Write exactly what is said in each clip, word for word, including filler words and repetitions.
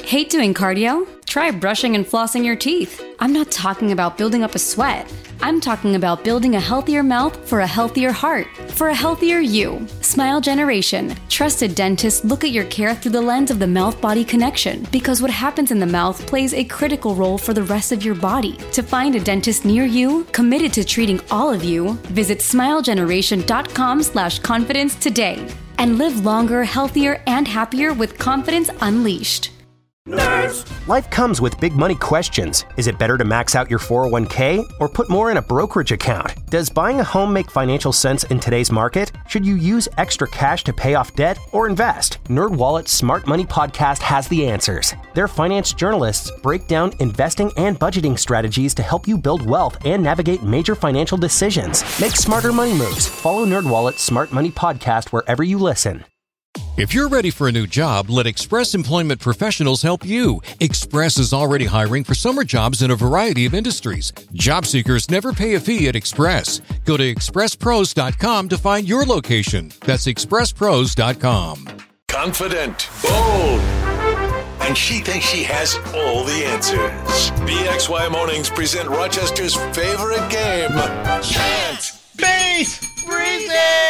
Hate doing cardio? Try brushing and flossing your teeth. I'm not talking about building up a sweat. I'm talking about building a healthier mouth for a healthier heart, for a healthier you. Smile Generation. Trusted dentists look at your care through the lens of the mouth-body connection, because what happens in the mouth plays a critical role for the rest of your body. To find a dentist near you, committed to treating all of you, visit smilegeneration.com slash confidence today. And live longer, healthier, and happier with confidence unleashed. Nerds! Life comes with big money questions. Is it better to max out your four oh one k or put more in a brokerage account? Does buying a home make financial sense in today's market? Should you use extra cash to pay off debt or invest? NerdWallet's Smart Money Podcast has the answers. Their finance journalists break down investing and budgeting strategies to help you build wealth and navigate major financial decisions. Make smarter money moves. Follow NerdWallet's Smart Money Podcast wherever you listen. If you're ready for a new job, let Express Employment Professionals help you. Express is already hiring for summer jobs in a variety of industries. Job seekers never pay a fee at Express. Go to express pros dot com to find your location. That's express pros dot com. Confident, bold, and she thinks she has all the answers. B X Y Mornings present Rochester's favorite game, Chant Beat Breezy!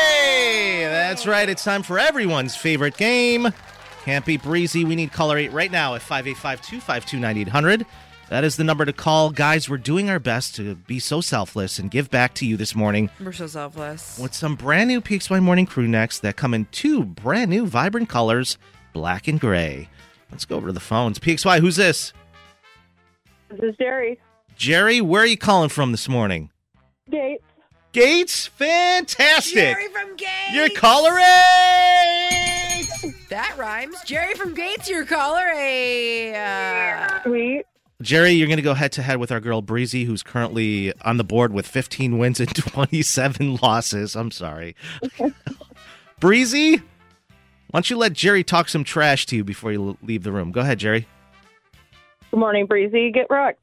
That's right, it's time for everyone's favorite game. Can't beat Breezy. We need caller eight right now at five eight five, two five two, nine eight hundred. That is the number to call. Guys, we're doing our best to be so selfless and give back to you this morning. We're so selfless. With some brand new P X Y Morning crew necks that come in two brand new vibrant colors, black and gray. Let's go over to the phones. P X Y, who's this? This is Jerry. Jerry, where are you calling from this morning? Gates. Gates? Fantastic. Jerry from Gates. Your caller eight. That rhymes. Jerry from Gates, your caller eight. Uh... Sweet. Jerry, you're going to go head-to-head with our girl Breezy, who's currently on the board with fifteen wins and twenty-seven losses. I'm sorry. Breezy, why don't you let Jerry talk some trash to you before you leave the room? Go ahead, Jerry. Good morning, Breezy. Get rocked.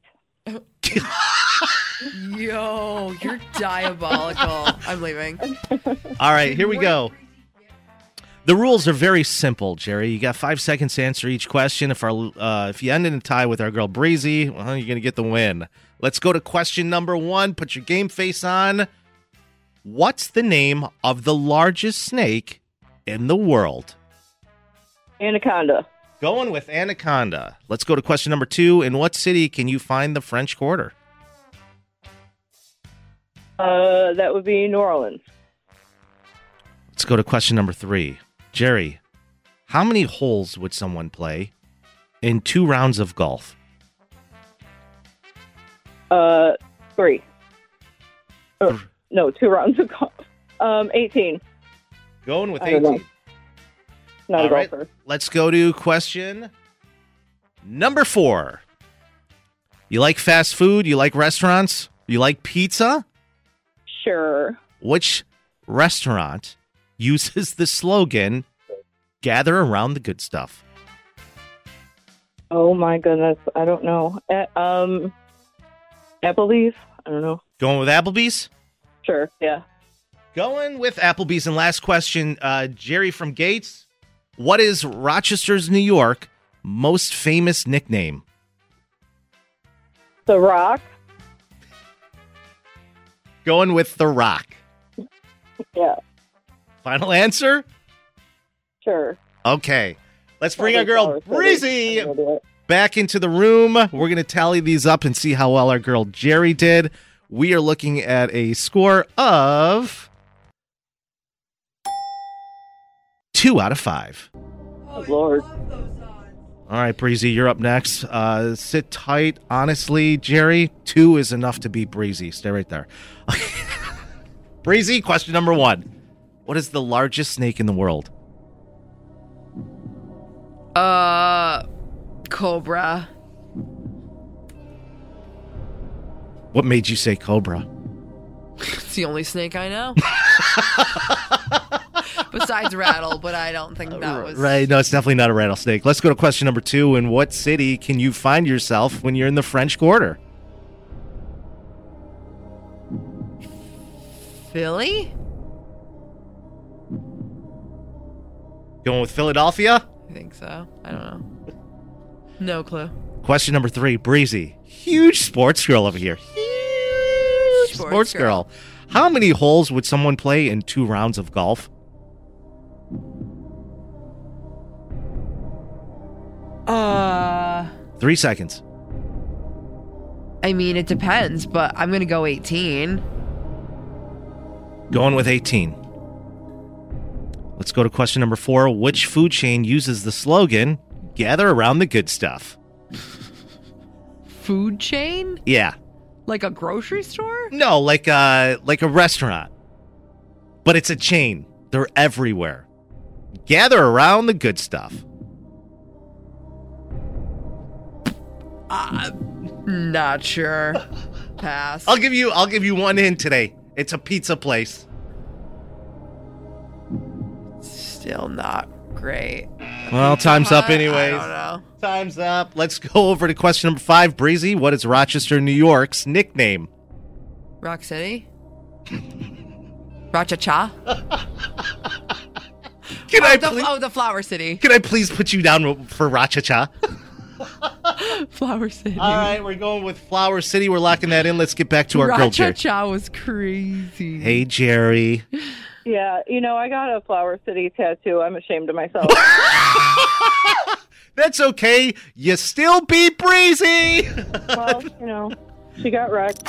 Yo, you're diabolical. I'm leaving. All right, here we go. The rules are very simple, Jerry. You got five seconds to answer each question. If our uh, if you end in a tie with our girl Breezy, well, you're going to get the win. Let's go to question number one. Put your game face on. What's the name of the largest snake in the world? Anaconda. Going with anaconda. Let's go to question number two. In what city can you find the French Quarter? Uh, that would be New Orleans. Let's go to question number three. Jerry, how many holes would someone play in two rounds of golf? Uh, three. Oh, no, two rounds of golf. Um, eighteen. Going with I don't know. eighteen. Not All a right, golfer. let's go to question number four. You like fast food? You like restaurants? You like pizza? Sure. Which restaurant uses the slogan, gather around the good stuff? Oh, my goodness. I don't know. Uh, um, Applebee's? I don't know. Going with Applebee's? Sure, yeah. Going with Applebee's. And last question, uh, Jerry from Gates. What is Rochester's, New York, most famous nickname? The Rock? Going with The Rock. Yeah, Final answer? sure. Okay. Let's bring our Probably girl Flower City. Breezy I'm gonna do it. back into the room. We're going to tally these up and see how well our girl Jerry did. We are looking at a score of two out of five. Oh, Lord. All right, Breezy, you're up next. Uh, sit tight. Honestly, Jerry, two is enough to beat Breezy. Stay right there. Breezy, question number one. What is the largest snake in the world? Uh, Cobra. What made you say cobra? It's the only snake I know. Besides rattle, but I don't think that was... Right, no, it's definitely not a rattlesnake. Let's go to question number two. In what city can you find yourself when you're in the French Quarter? Philly? Going with Philadelphia? I think so. I don't know. No clue. Question number three, Breezy. Huge sports girl over here. Huge sports, Sports girl. girl. How many holes would someone play in two rounds of golf? Uh, Three seconds. I mean, it depends, but I'm gonna go eighteen. Going with eighteen. Let's go to question number four. Which food chain uses the slogan, gather around the good stuff? Food chain? Yeah. Like a grocery store? No, like a, like a restaurant. But it's a chain. They're everywhere. Gather around the good stuff. Uh, not sure. Pass. I'll give you I'll give you one hint today. It's a pizza place. Still not great. Well, time's up I anyways. don't know. Time's up. Let's go over to question number five. Breezy, what is Rochester, New York's nickname? Rock City? Racha-cha? Can oh, I the, please, oh, the Flower City. Can I please put you down for Racha-cha? Flower City. All right, we're going with Flower City. We're locking that in. Let's get back to our girl, Jerry. Racha-cha was crazy. Hey, Jerry. Yeah, you know, I got a Flower City tattoo. I'm ashamed of myself. That's okay. You still beat Breezy. Well, you know, she got wrecked.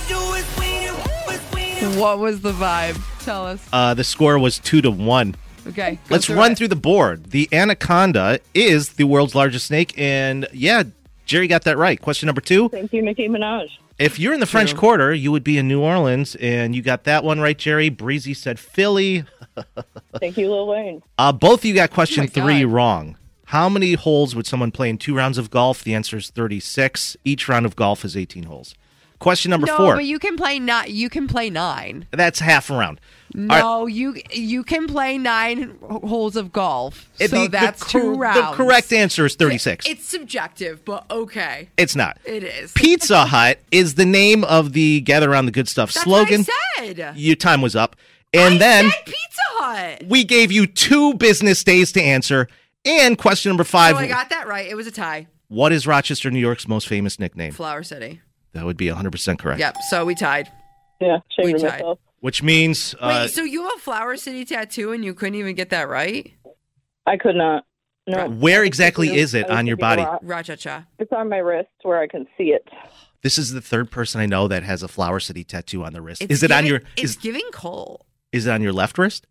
What was the vibe? Tell us. Uh, the score was two to one. Okay. go Let's through run it. through the board. The anaconda is the world's largest snake, and yeah, Jerry got that right. Question number two. Thank you, Nicki Minaj. If you're in the French True. Quarter, you would be in New Orleans, and you got that one right, Jerry. Breezy said Philly. Thank you, Lil Wayne. Uh, both of you got question Oh my three God. wrong. How many holes would someone play in two rounds of golf? The answer is thirty-six. Each round of golf is eighteen holes. Question number no, four. but you can play nine. You can play nine. That's half a round. No, All right. you you can play nine h- holes of golf. It- so the- that's the, two cor- rounds. The correct answer is thirty-six. It's subjective, but okay. It's not. It is. Pizza Hut is the name of the Gather Around the Good Stuff That's slogan. what I said. Your time was up. And I then said Pizza Hut. we gave you two business days to answer. And question number five. So I got that right. It was a tie. What is Rochester, New York's most famous nickname? Flower City. That would be one hundred percent correct. Yep. So we tied. Yeah, We ashamed of tied. myself. Which means uh, Wait, so you have a Flower City tattoo and you couldn't even get that right? I could not. No. where exactly is it I was on your thinking body? a lot. Ra-cha-cha. It's on my wrist where I can see it. This is the third person I know that has a Flower City tattoo on the wrist. It's is it on giving- your It's is, giving coal. is it on your left wrist?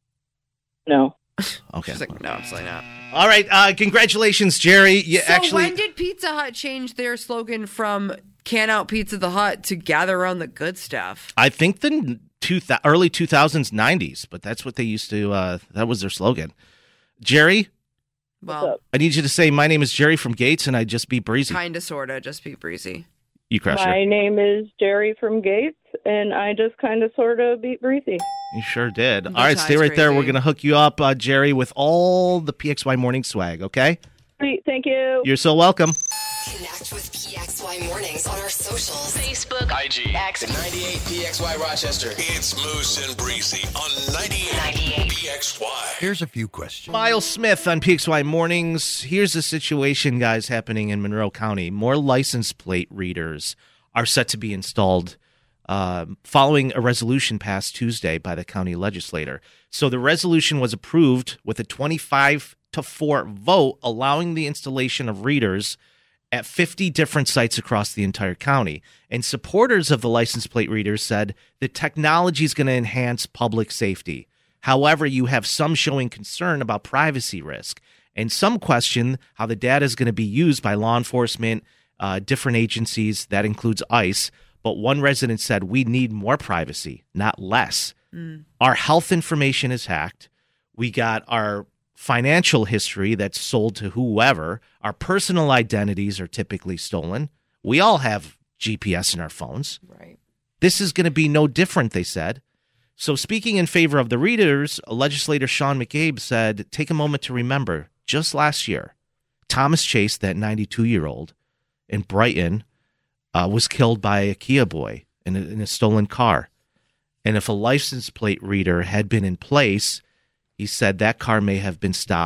No. Okay. She's like, no, absolutely not. All right. Uh, congratulations, Jerry. You So actually when did Pizza Hut change their slogan from "Can Out Pizza the Hut" to "Gather Around the Good Stuff"? I think the two th- early two thousands, nineties, but that's what they used to. Uh, that was their slogan. Jerry, Well, up? I need you to say, "My name is Jerry from Gates, and I just beat Breezy." kinda, sorta, just be breezy. You crush My it. name is Jerry from Gates, and I just kind of sort of beat Breezy. You sure did. The All right, stay tie's right there. crazy. We're gonna hook you up, uh, Jerry, with all the P X Y morning swag. Okay? Sweet, thank you. You're so welcome. Connect with P X Y Mornings on our socials. Facebook, I G, X, ninety-eight P X Y Rochester. It's Moose and Breezy on ninety-eight, ninety-eight. P X Y. Here's a few questions. Miles Smith on P X Y Mornings. Here's the situation, guys, happening in Monroe County. More license plate readers are set to be installed uh, following a resolution passed Tuesday by the county legislator. So the resolution was approved with a twenty-five to four vote, allowing the installation of readers at fifty different sites across the entire county. And supporters of the license plate readers said the technology is going to enhance public safety. However, you have some showing concern about privacy risk, and some question how the data is going to be used by law enforcement, uh, different agencies. That includes ICE. But one resident said, we need more privacy, not less. Mm. Our health information is hacked. We got our financial history that's sold to whoever. Our personal identities are typically stolen. We all have G P S in our phones. Right. This is going to be no different, they said. So speaking in favor of the readers, legislator Sean McCabe said, take a moment to remember, just last year, Thomas Chase, that ninety-two-year-old in Brighton, uh, was killed by a Kia boy in a, in a stolen car. And if a license plate reader had been in place, he said that car may have been stopped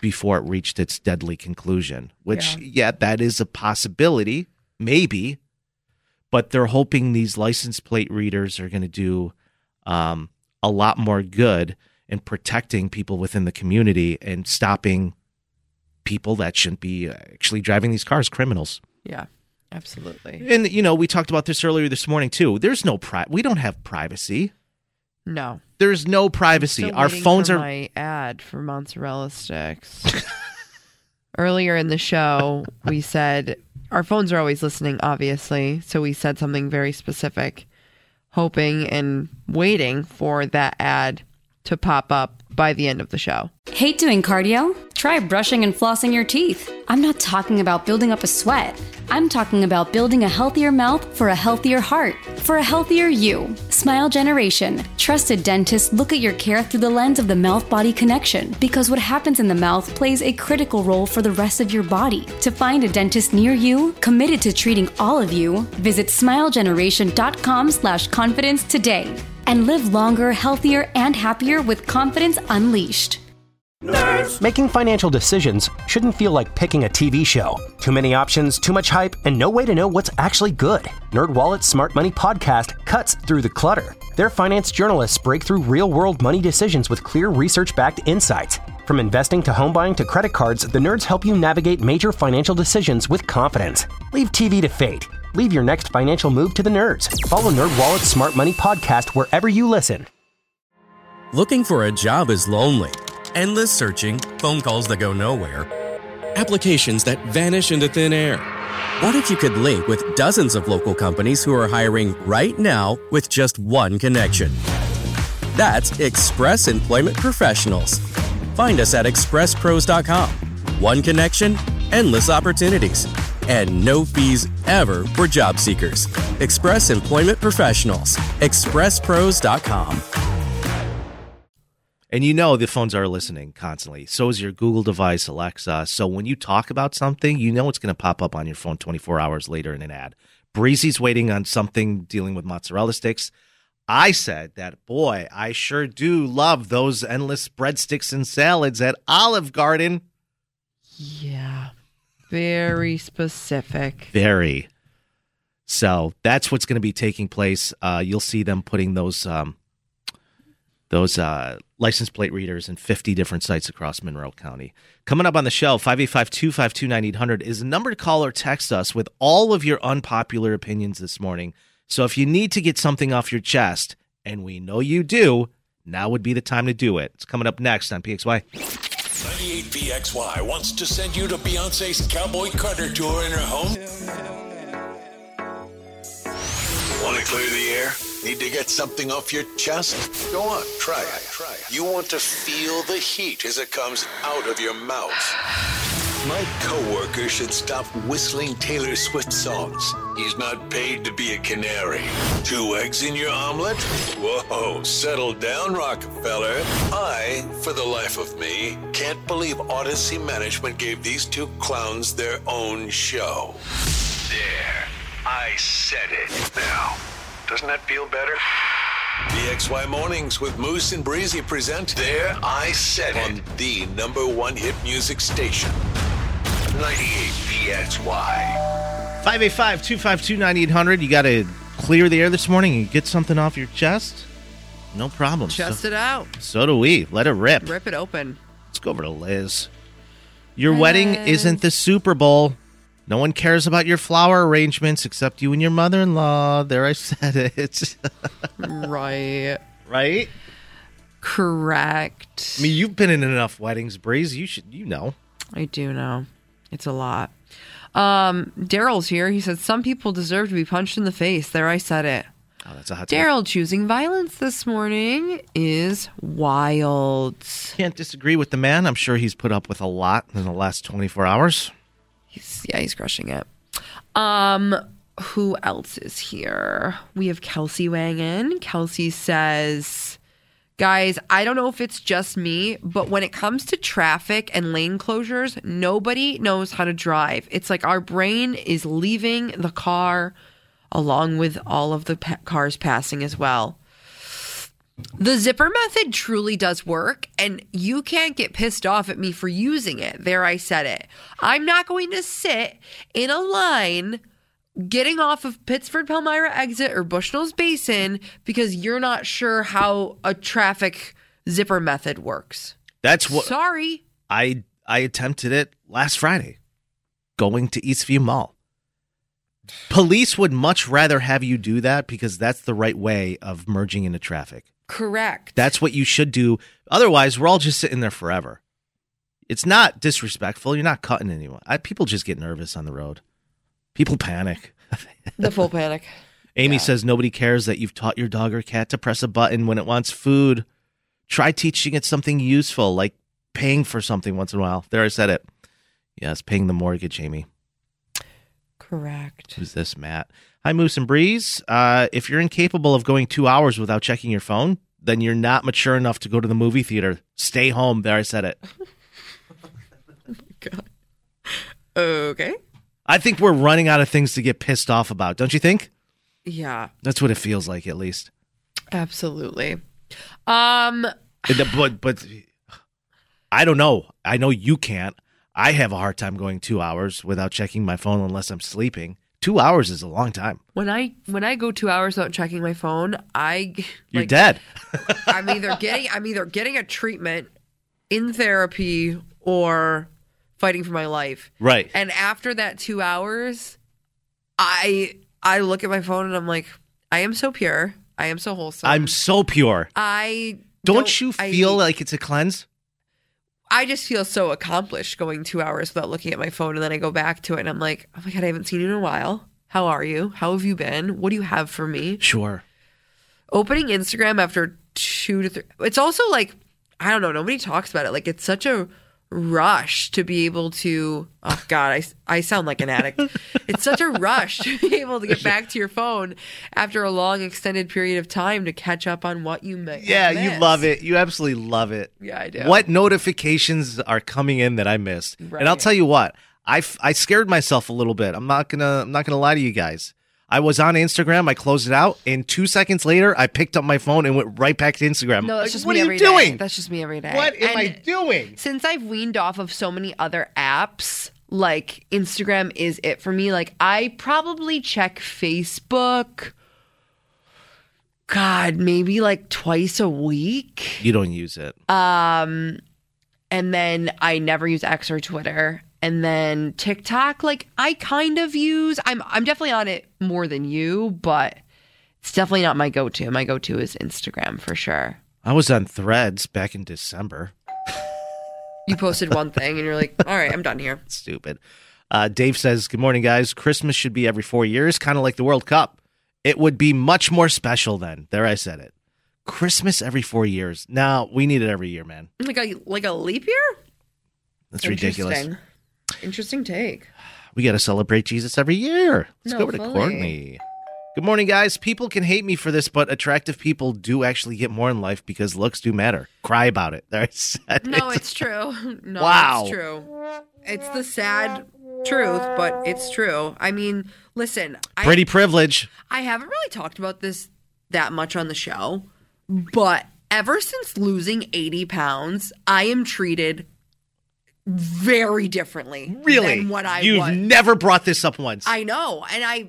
before it reached its deadly conclusion, which, Yeah. yeah, that is a possibility, maybe, but they're hoping these license plate readers are going to do um, a lot more good in protecting people within the community and stopping people that shouldn't be actually driving these cars, criminals. Yeah, absolutely. And, you know, we talked about this earlier this morning, too. There's no pri- we don't have privacy. No. There's no privacy. Still Our waiting phones for are my ad for mozzarella sticks. Earlier in the show, we said our phones are always listening, obviously. So we said something very specific, hoping and waiting for that ad to pop up by the end of the show. Hate doing cardio? Try brushing and flossing your teeth. I'm not talking about building up a sweat. I'm talking about building a healthier mouth for a healthier heart, for a healthier you. Smile Generation. Trusted dentists look at your care through the lens of the mouth-body connection, because what happens in the mouth plays a critical role for the rest of your body. To find a dentist near you, committed to treating all of you, visit smilegeneration.com slash confidence today. And live longer, healthier, and happier with confidence unleashed. Making financial decisions shouldn't feel like picking a T V show. Too many options, too much hype, and no way to know what's actually good. NerdWallet's Smart Money Podcast cuts through the clutter. Their finance journalists break through real-world money decisions with clear research-backed insights. From investing to home buying to credit cards, the nerds help you navigate major financial decisions with confidence. Leave T V to fate. Leave your next financial move to the nerds. Follow NerdWallet's Smart Money Podcast wherever you listen. Looking for a job is lonely. Endless searching, phone calls that go nowhere, applications that vanish into thin air. What if you could link with dozens of local companies who are hiring right now with just one connection? That's Express Employment Professionals. Find us at express pros dot com. One connection, endless opportunities, and no fees ever for job seekers. Express Employment Professionals. express pros dot com. And you know the phones are listening constantly. So is your Google device, Alexa. So when you talk about something, you know it's going to pop up on your phone twenty-four hours later in an ad. Breezy's waiting on something dealing with mozzarella sticks. I said that, boy, I sure do love those endless breadsticks and salads at Olive Garden. Yeah. Very specific. Very. So that's what's going to be taking place. Uh, you'll see them putting those um, those uh, license plate readers in fifty different sites across Monroe County. Coming up on the show, five eight five, two five two, nine eight hundred is a number to call or text us with all of your unpopular opinions this morning. So if you need to get something off your chest, and we know you do, now would be the time to do it. It's coming up next on P X Y. ninety-eight P X Y wants to send you to Beyonce's Cowboy Carter tour in her home. Want to clear the air? Need to get something off your chest? Go on, try it. Try it. You want to feel the heat as it comes out of your mouth. My coworker should stop whistling Taylor Swift songs. He's not paid to be a canary. Two eggs in your omelet? Whoa, settle down, Rockefeller. I, for the life of me, can't believe Odyssey Management gave these two clowns their own show. There, I said it. Now, doesn't that feel better? P X Y Mornings with Moose and Breezy present There I Said It on the number one hit music station. ninety-eight P X Y. five eight five, two five two, nine eight hundred. You got to clear the air this morning and get something off your chest? No problem. Chest so, it out. So do we. Let it rip. Rip it open. Let's go over to Liz. Your wedding isn't the Super Bowl. No one cares about your flower arrangements except you and your mother-in-law. There, I said it. Right. Right? Correct. I mean, you've been in enough weddings, Breeze. You should, you know. I do know. It's a lot. Um, Daryl's here. He said, some people deserve to be punched in the face. There, I said it. Oh, that's a hot take. Daryl choosing violence this morning is wild. Can't disagree with the man. I'm sure he's put up with a lot in the last twenty-four hours. He's, yeah, he's crushing it. Um, who else is here? We have Kelsey weighing in. Kelsey says, guys, I don't know if it's just me, but when it comes to traffic and lane closures, nobody knows how to drive. It's like our brain is leaving the car along with all of the pa- cars passing as well. The zipper method truly does work, and you can't get pissed off at me for using it. There, I said it. I'm not going to sit in a line getting off of Pittsford Palmyra exit or Bushnell's Basin because you're not sure how a traffic zipper method works. That's what. Sorry. I I attempted it last Friday, going to Eastview Mall. Police would much rather have you do that because that's the right way of merging into traffic. Correct. That's what you should do. Otherwise, we're all just sitting there forever. It's not disrespectful. You're not cutting anyone. I, people just get nervous on the road. People panic. The full panic. Amy Yeah. says nobody cares that you've taught your dog or cat to press a button when it wants food. Try teaching it something useful, like paying for something once in a while. There, I said it. Yes, paying the mortgage, Amy. Correct. Who's this, Matt? Hi, Moose and Breeze. Uh, if you're incapable of going two hours without checking your phone, then you're not mature enough to go to the movie theater. Stay home. There, I said it. God. Okay. I think we're running out of things to get pissed off about. Don't you think? Yeah. That's what it feels like, at least. Absolutely. Um. But, but I don't know. I know you can't. I have a hard time going two hours without checking my phone unless I'm sleeping. Two hours is a long time. When I when I go two hours without checking my phone, I You're like, dead. I'm either getting I'm either getting a treatment in therapy or fighting for my life. Right. And after that two hours, I I look at my phone and I'm like, I am so pure. I am so wholesome. I'm so pure. I Don't, don't you I- feel like it's a cleanse? I just feel so accomplished going two hours without looking at my phone, and then I go back to it and I'm like, oh my God, I haven't seen you in a while. How are you? How have you been? What do you have for me? Sure. Opening Instagram after two to three. It's also like, I don't know, nobody talks about it. Like, it's such a rush to be able to, oh God, I, I sound like an addict. It's such a rush to be able to get back to your phone after a long extended period of time to catch up on what you missed. Yeah, you love it. You absolutely love it. Yeah, I do. What notifications are coming in that I missed? Right. And I'll tell you what, I, f- I scared myself a little bit. I'm not gonna I'm not gonna lie to you guys. I was on Instagram. I closed it out, and two seconds later, I picked up my phone and went right back to Instagram. No, that's Like, just what me are every you day. doing? That's just me every day. What am And I doing? Since I've weaned off of so many other apps, like Instagram is it for me. Like, I probably check Facebook, God, maybe like twice a week. You don't use it. Um, and then I never use X or Twitter. And then TikTok, like I kind of use. I'm I'm definitely on it more than you, but it's definitely not my go-to. My go-to is Instagram for sure. I was on Threads back in December. You posted one thing and you're like, all right, I'm done here. Stupid. Uh, Dave says, good morning, guys. Christmas should be every four years, kind of like the World Cup. It would be much more special then. There, I said it. Christmas every four years. Now, we need it every year, man. Like a like a leap year? That's ridiculous. Interesting. Interesting take. We got to celebrate Jesus every year. Let's No, go over to fully. Courtney. Good morning, guys. People can hate me for this, but attractive people do actually get more in life because looks do matter. Cry about it. There, I said No, it. it's true. No, Wow. it's true. It's the sad truth, but it's true. I mean, listen, I, Pretty privilege. I haven't really talked about this that much on the show, but ever since losing eighty pounds, I am treated very differently Really? than what I You've was. never brought this up once. I know, and I,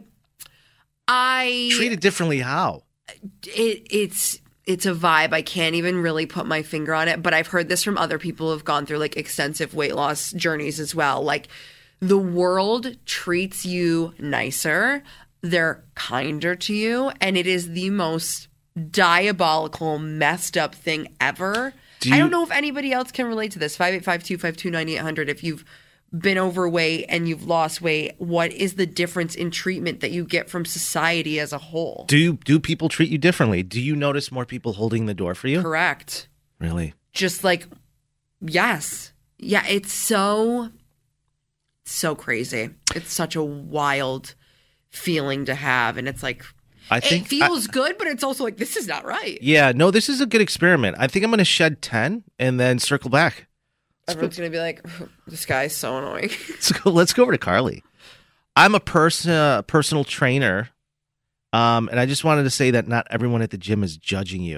I Treated differently how? it it's it's a vibe. I can't even really put my finger on it, but I've heard this from other people who've gone through like extensive weight loss journeys as well. Like the world treats you nicer, they're kinder to you, and it is the most diabolical, messed up thing ever. Do I you- don't know if anybody else can relate to this. five eight five two, five two nine, eight hundred. If you've been overweight and you've lost weight, what is the difference in treatment that you get from society as a whole? Do do people treat you differently? Do you notice more people holding the door for you? Correct. Really? Just like, yes. Yeah, it's so, so crazy. It's such a wild feeling to have. And it's like, I think it feels good, but it's also like, this is not right. Yeah, no, this is a good experiment. I think I'm going to shed ten and then circle back. Everyone's going to be like, this guy's so annoying. Let's go, let's go over to Carly. I'm a person, uh, personal trainer, um, and I just wanted to say that not everyone at the gym is judging you.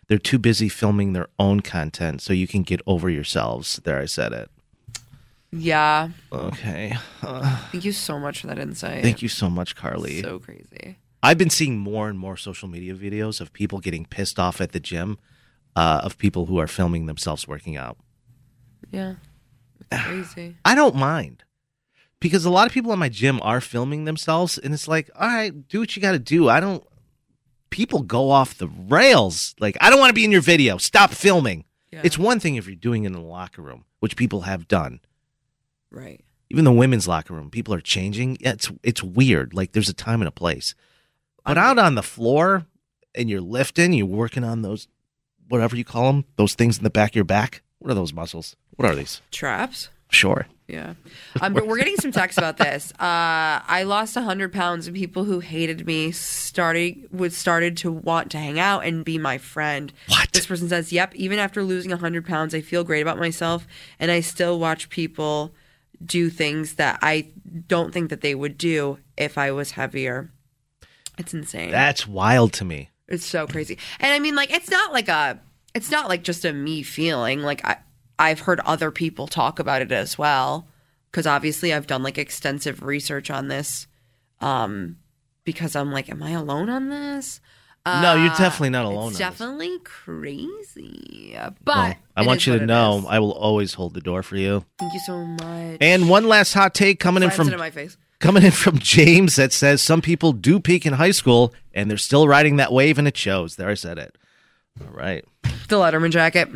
They're too busy filming their own content so you can get over yourselves. There, I said it. Yeah. Okay. Uh, Thank you so much for that insight. Thank you so much, Carly. So crazy. I've been seeing more and more social media videos of people getting pissed off at the gym, uh, of people who are filming themselves working out. Yeah. It's crazy. I don't mind. Because a lot of people in my gym are filming themselves, and it's like, all right, do what you got to do. I don't... People go off the rails. Like, I don't want to be in your video. Stop filming. Yeah. It's one thing if you're doing it in the locker room, which people have done. Right. Even the women's locker room, people are changing. It's it's weird. Like, there's a time and a place. But out on the floor, and you're lifting, you're working on those, whatever you call them, those things in the back of your back. What are those muscles? What are these? Traps? Sure. Yeah. Um, but we're getting some texts about this. Uh, I lost one hundred pounds, and people who hated me started, would started to want to hang out and be my friend. What? This person says, yep, even after losing one hundred pounds, I feel great about myself, and I still watch people do things that I don't think that they would do if I was heavier. It's insane. That's wild to me. It's so crazy. And I mean, like, it's not like a, it's not like just a me feeling. Like, I, I've heard other people talk about it as well, because obviously I've done like extensive research on this, um, because I'm like, am I alone on this? Uh, no, you're definitely not alone. It's on definitely this. crazy, but well, I want you to know I will always hold the door for you. Thank you so much. And one last hot take coming Slams in from it in my face. coming in from James that says some people do peak in high school and they're still riding that wave and it shows. There, I said it. All right. The Letterman jacket.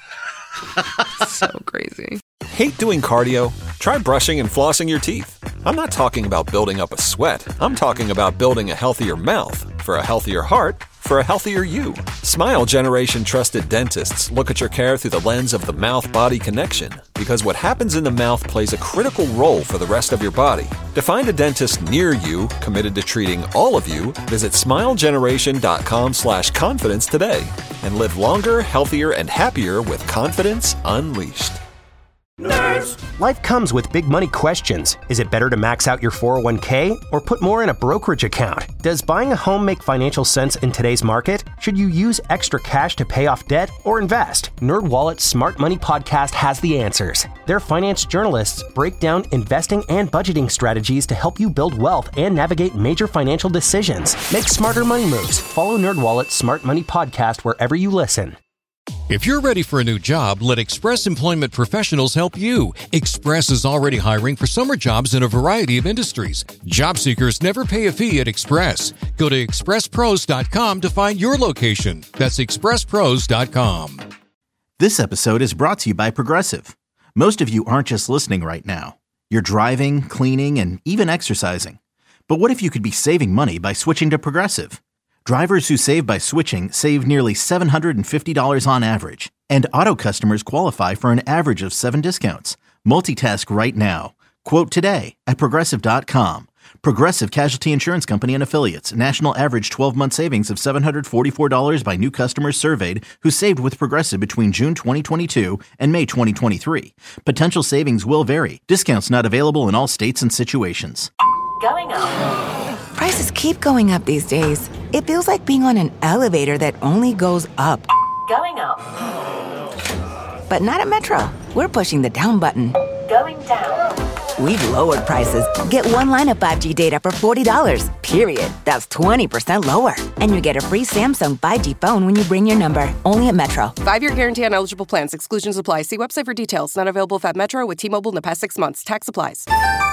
So crazy. Hate doing cardio? Try brushing and flossing your teeth. I'm not talking about building up a sweat. I'm talking about building a healthier mouth for a healthier heart for a healthier you. Smile Generation trusted dentists look at your care through the lens of the mouth-body connection, because what happens in the mouth plays a critical role for the rest of your body. To find a dentist near you committed to treating all of you, visit smilegeneration.com slash confidence today and live longer, healthier, and happier with confidence unleashed. Nerds. Life comes with big money questions. Is it better to max out your four oh one k or put more in a brokerage account? Does buying a home make financial sense in today's market? Should you use extra cash to pay off debt or invest? NerdWallet's Smart Money Podcast has the answers. Their finance journalists break down investing and budgeting strategies to help you build wealth and navigate major financial decisions. Make smarter money moves. Follow NerdWallet's Smart Money Podcast wherever you listen. If you're ready for a new job, let Express Employment Professionals help you. Express is already hiring for summer jobs in a variety of industries. Job seekers never pay a fee at Express. Go to express pros dot com to find your location. That's express pros dot com. This episode is brought to you by Progressive. Most of you aren't just listening right now. You're driving, cleaning, and even exercising. But what if you could be saving money by switching to Progressive? Drivers who save by switching save nearly seven hundred fifty dollars on average. And auto customers qualify for an average of seven discounts. Multitask right now. Quote today at progressive dot com. Progressive Casualty Insurance Company and Affiliates. National average twelve-month savings of seven hundred forty-four dollars by new customers surveyed who saved with Progressive between June twenty twenty-two and May twenty twenty-three. Potential savings will vary. Discounts not available in all states and situations. Going up. Prices keep going up these days. It feels like being on an elevator that only goes up. Going up. But not at Metro. We're pushing the down button. Going down. We've lowered prices. Get one line of five G data for forty dollars, period. That's twenty percent lower. And you get a free Samsung five G phone when you bring your number. Only at Metro. Five-year guarantee on eligible plans. Exclusions apply. See website for details. Not available if at Metro with T-Mobile in the past six months. Tax applies.